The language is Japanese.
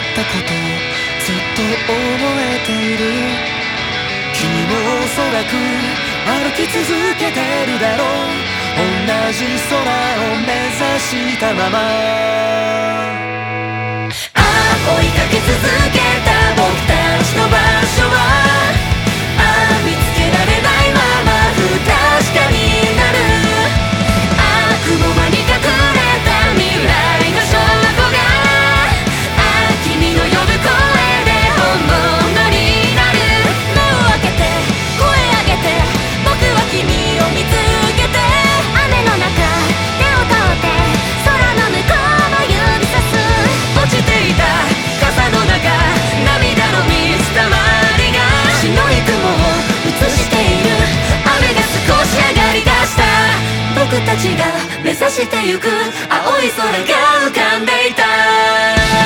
ったことずっと覚えている。君もおそらく歩き続けてるだろう。同じ空を目指したまま。 ああ追いかけ続けた僕たちの場所は、ああ見つけられないまま不確かになる。ああ雲間に隠れた未来の証拠が、ああ君の呼ぶ声で本物になる。目を開けて声上げて僕は君を見つけて、雨の中手を取って空の向こうの指さす。落ちていた傘の中涙の水たまりが白い雲を映している。雨が少し上がりだした。僕たちが目指してゆく青い空が浮かんでいた。